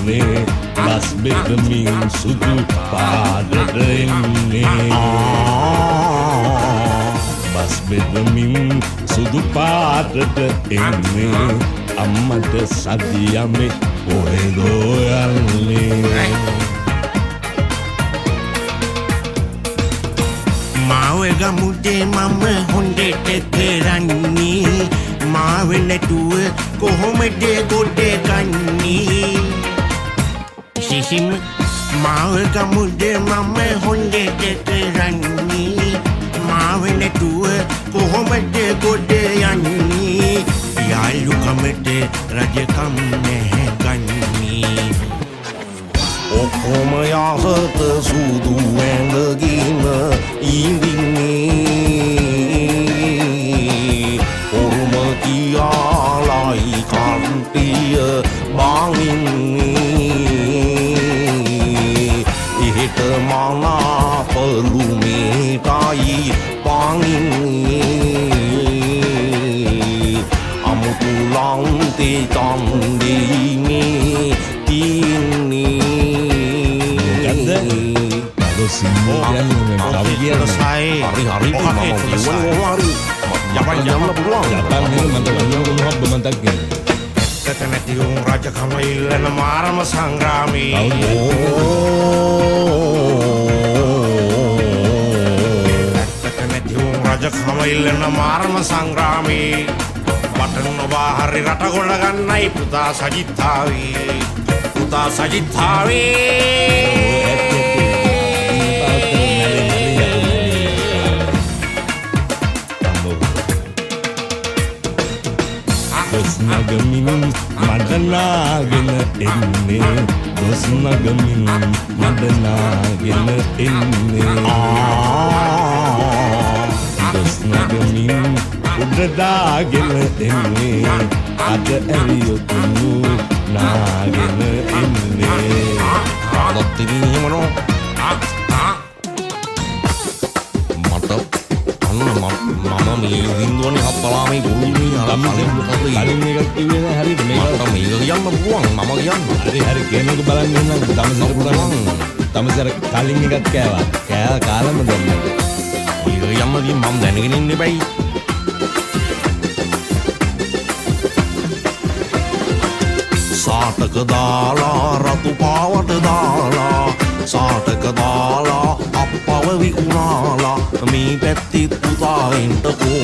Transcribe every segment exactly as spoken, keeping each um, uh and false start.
එන්නේ බස් බෙදමින් සුදු පාටට එන්නේ බස් බෙදමින් සුදු පාටට එන්නේ අම්මට සදියමේ කොහෙදෝ යන්නේ මාව ගමුදේ මම හොඳට කරන්නේ මාව නැතුව කොහොමද ගොඩ ගන්නේ සිසිම මාව ගමුදේ මම හොඳට කරන්නේ මාව නැතුව කොහොමද ගොඩ යන්නේ යාළුකමට රජකම් නැහැ ගන්නේ ඔක්කොම යහත සුදු ඇඳගෙන ඉඳින්නේ ඔරුම කියාලයි කන්ටිය බානින්නේ එහෙට මනා පළුමේටයි පානින්නේ අමුතු ලන්තේ තන්දීමේ තින්නේ සිංහලයන් කවි කියන සයි හරි හරි මම හරි යපන් යන්න පුළුවන් යපන් නේ මන්ට වන්නම හොබ්බ මන්ටක් කියන කතනති උන් රජකම ඉල්ලන මාරම සංග්‍රාමී කතනති උන් රජකම ඉල්ලන මාරම සංග්‍රාමී බටන් ඔබා හරි රට ගොඩ ගන්නයි පුතා සජිත්තාවේ පුතා සජිත්තාවේ නගමින් මඩනාගෙන එන්නේ දොස් නගමින් මඩනාගෙන එන්නේ දොස් නගමින් උඩදාගෙන එන්නේ අද ඇරියොතුනු නාගෙන එන්නේ ආදත්තිනී හිමනෝ මට අන්න මම මේ හින්දුවනේ හප්පලාමේ ගොළුනේ කලින් එකක් කිව්වේ නෑ හරියට මේක මට මේක කියන්න පුළුවන් මම කියන්න හරි හරි කෙනෙක් බලන්න ඉන්න තමසර පුරන් තමසර කලින් එකක් කෑවා කෑ කාලම දැම්මද මේක කියන්න දී මම දැනගෙන ඉන්න බෑ සාටක දාලා රතු පාවට දාලා සාටක දාලා අප්පව විකුණාලා මේ පැත්ති පුතා එන්ටකෝ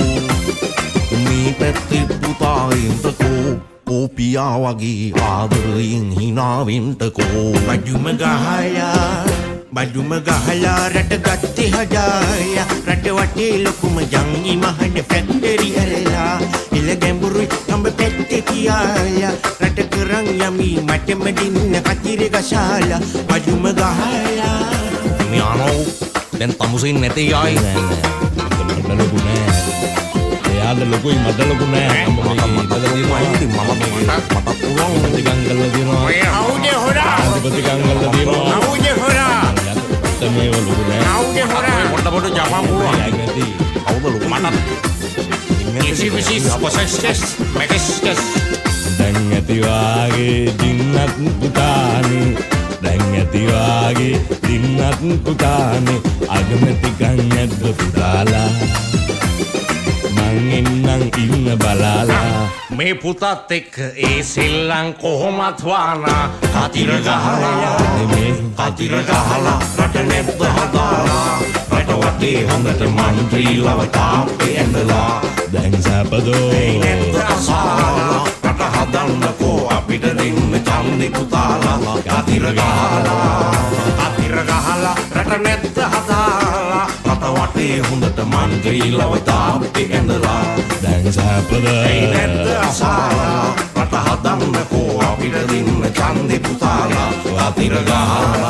මේ පැත්ති පුතා එන්ටකෝ කෝපියා වගේ ආදරයෙන් හිනාවෙන්ටකෝ බඩුම ගහලා බඩුම ගහලා රට ගත්තේ හදාලා රට වටේ ලොකුම ජංගි මහන ෆැක්ටරි ඇරලා ඉල ගැඹුරුයි කඹ පැත්තේ තියාලා රට කරන් යමි මටම දින්න කතිර ගසාලා බඩුම ගහලා මේ අනෝ දැන් තමුසින් නැතේ ආයි නෑ නෑ මට ලොකු නෑ එයාද ලොකුයි මට ලොකු නෑ මම මේ ඉතල දිනවා මම මට පුළුවන් ප්‍රතිගං කරලා දිනවා ඔය හවුද හොරා ප්‍රතිගං කරලා දිනවා හවුද හොරා මේ වලු නෑ හවුද හොරා පොඩ පොඩ ජපන් පුළුවන් නැති හවුද ලොකු මට ඉසි විසි අපසස්ටස් මැකස්ටස් දැන් ඇති වාගේ දින්නත් පුතානේ දැන් ඇති වාගේ දින්නත් පුතානේ අගමැති ගන් ඇද්ද පුතාලා මං එන්නම් ඉන්න බලාලා මේ පුතත් එක්ක ඒ සෙල්ලම් කොහොමත් වානා කතිර ගහලා නෙමේ කතිර ගහලා රට නැද්ද හදාලා රට වටේ හොඳට මන්ත්‍රීලව තාප්පේ ඇඳලා දැන් සැපදෝ නැද්ද අසාලා රට හදන්නකෝ අපිට දෙන්න ඡන්දේ පුතාලා කතිර ගහලා කතිර ගහලා රට නැද්ද හදාලා රට වටේ හොඳට මන්ත්‍රීලව තාප්පේ ඇඳලා දැන් සැපදෝ නැද්ද අසාලා රට හදන්නකෝ අපිට දෙන්න ඡන්දේ පුතාලා කතිර ගහලා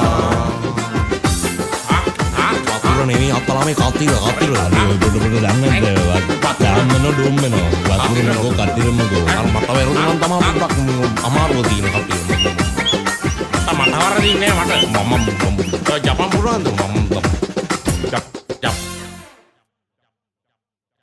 නෙමෙයි අත්තලාමේ කතිර කතිර අර ඔය පොඩ පොඩ දන්නද දාන්නනෝ ඩොම්මනෝ වතුරේනකෝ කතිරමකෝ අර මට වැරුණා නම් තමයි පොඩ්ඩක් අමාරුව තියෙන කතිර මට වරදින්නේ මට මම ජපන් පුළුවන්ද